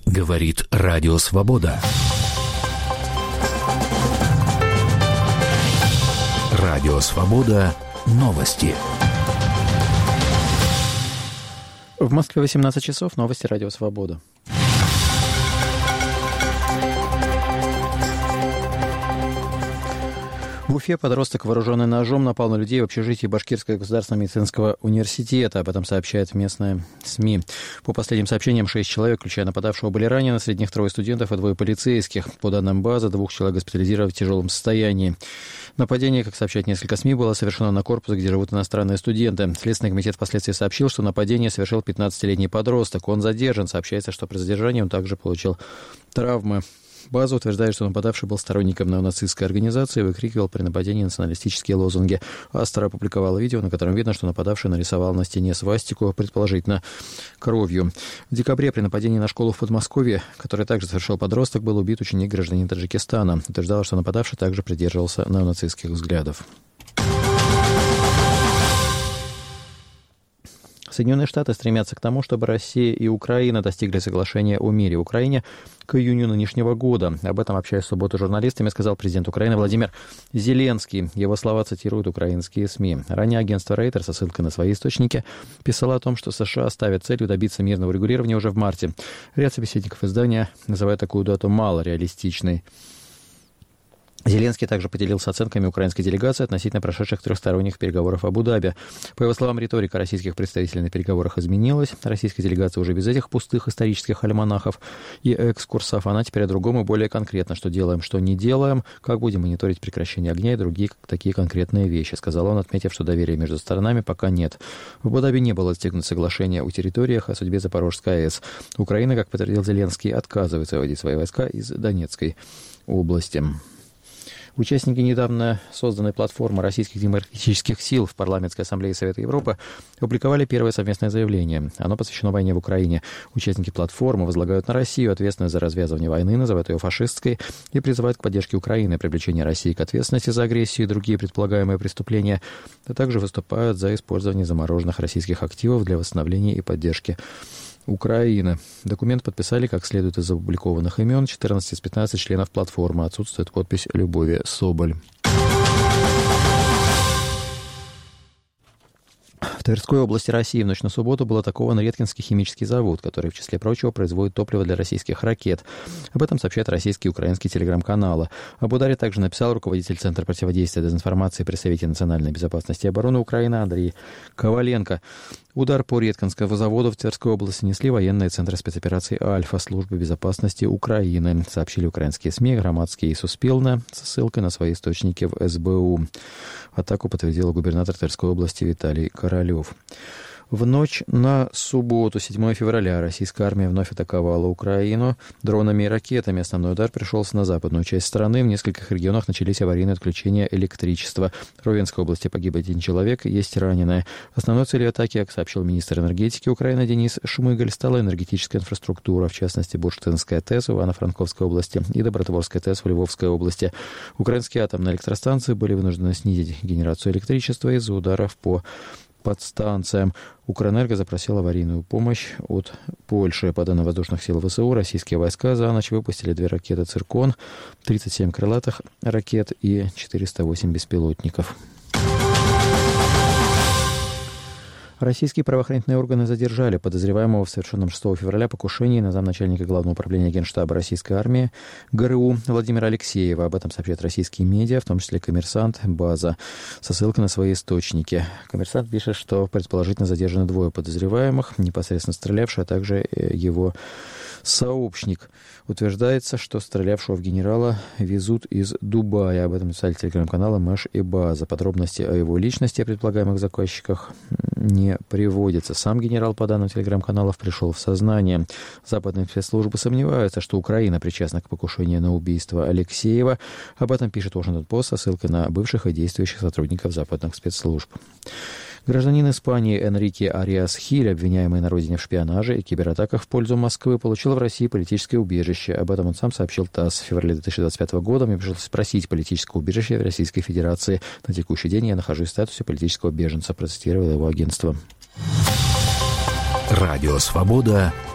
Говорит Радио Свобода. Радио Свобода. Новости. В Москве 18 часов. Новости Радио Свобода. В Уфе подросток, вооруженный ножом, напал на людей в общежитии Башкирского государственного медицинского университета. Об этом сообщает местные СМИ. По последним сообщениям, 6 человек, включая нападавшего, были ранены. Среди них 3 студентов и 2 полицейских. По данным базы, 2 человек госпитализировали в тяжелом состоянии. Нападение, как сообщают несколько СМИ, было совершено на корпус, где живут иностранные студенты. Следственный комитет впоследствии сообщил, что нападение совершил 15-летний подросток. Он задержан. Сообщается, что при задержании он также получил травмы. База утверждает, что нападавший был сторонником неонацистской организации и выкрикивал при нападении националистические лозунги. Астра опубликовала видео, на котором видно, что нападавший нарисовал на стене свастику, предположительно кровью. В декабре при нападении на школу в Подмосковье, которое также совершил подросток, был убит ученик гражданин Таджикистана. Утверждалось, что нападавший также придерживался неонацистских взглядов. Соединенные Штаты стремятся к тому, чтобы Россия и Украина достигли соглашения о мире в Украине к июню нынешнего года. Об этом, общаясь в субботу с журналистами, сказал президент Украины Владимир Зеленский. Его слова цитируют украинские СМИ. Ранее агентство Рейтер со ссылкой на свои источники писало о том, что США ставят целью добиться мирного регулирования уже в марте. Ряд собеседников издания называют такую дату малореалистичной. Зеленский также поделился оценками украинской делегации относительно прошедших трехсторонних переговоров в Абу-Даби. По его словам, риторика российских представителей на переговорах изменилась. Российская делегация уже без этих пустых исторических альманахов и экскурсов. Она теперь о другом и более конкретно. Что делаем, что не делаем, как будем мониторить прекращение огня и другие такие конкретные вещи, сказал он, отметив, что доверия между сторонами пока нет. В Абу-Даби не было достигнуто соглашения о территориях о судьбе Запорожской АЭС. Украина, как подтвердил Зеленский, отказывается выводить свои войска из Донецкой области. Участники недавно созданной платформы российских демократических сил в Парламентской ассамблее Совета Европы опубликовали первое совместное заявление. Оно посвящено войне в Украине. Участники платформы возлагают на Россию ответственность за развязывание войны, называют ее фашистской и призывают к поддержке Украины, привлечение России к ответственности за агрессию и другие предполагаемые преступления, а также выступают за использование замороженных российских активов для восстановления и поддержки Украины. Документ подписали, как следует из опубликованных имен, 14 из 15 членов платформы. Отсутствует подпись Любови Соболь. В Тверской области России в ночь на субботу был атакован Редкинский химический завод, который, в числе прочего, производит топливо для российских ракет. Об этом сообщают российские и украинские телеграм-каналы. Об ударе также написал руководитель Центра противодействия дезинформации при Совете национальной безопасности и обороны Украины Андрей Коваленко. Удар по Редкинскому заводу в Тверской области несли военные центры спецопераций «Альфа» Службы безопасности Украины, сообщили украинские СМИ «Громадский» и «Суспилна» со ссылкой на свои источники в СБУ. Атаку подтвердил губернатор Тверской области Виталий Королев. В ночь на субботу, 7 февраля, российская армия вновь атаковала Украину дронами и ракетами. Основной удар пришелся на западную часть страны. В нескольких регионах начались аварийные отключения электричества. В Ровенской области погиб 1 человек, есть раненые. Основной целью атаки, как сообщил министр энергетики Украины Денис Шмыгаль, стала энергетическая инфраструктура, в частности, Бурштинская ТЭС в Ивано-Франковской области и Добротворская ТЭС в Львовской области. Украинские атомные электростанции были вынуждены снизить генерацию электричества из-за ударов по подстанциям. Укрэнерго запросил аварийную помощь от Польши. По данным воздушных сил ВСУ, российские войска за ночь выпустили 2 ракеты «Циркон», 37 крылатых ракет и 408 беспилотников. Российские правоохранительные органы задержали подозреваемого в совершенном 6 февраля покушении на замначальника Главного управления Генштаба российской армии ГРУ Владимира Алексеева. Об этом сообщают российские медиа, в том числе «Коммерсант», «База», со ссылкой на свои источники. «Коммерсант» пишет, что предположительно задержаны 2 подозреваемых, непосредственно стрелявшие, а также его сообщник. Утверждается, что стрелявшего в генерала везут из Дубая. Об этом писали телеграм-каналы «Мэш» и «База». Подробности о его личности и предполагаемых заказчиках не приводятся. Сам генерал, по данным телеграм-каналов, пришел в сознание. Западные спецслужбы сомневаются, что Украина причастна к покушению на убийство Алексеева. Об этом пишет Washington Post со ссылкой на бывших и действующих сотрудников западных спецслужб. Гражданин Испании Энрике Ариас Хиль, обвиняемый на родине в шпионаже и кибератаках в пользу Москвы, получил в России политическое убежище. Об этом он сам сообщил ТАСС. В феврале 2025 года мне пришлось спросить политическое убежище в Российской Федерации. На текущий день я нахожусь в статусе политического беженца, процитировало его агентство. Радио «Свобода».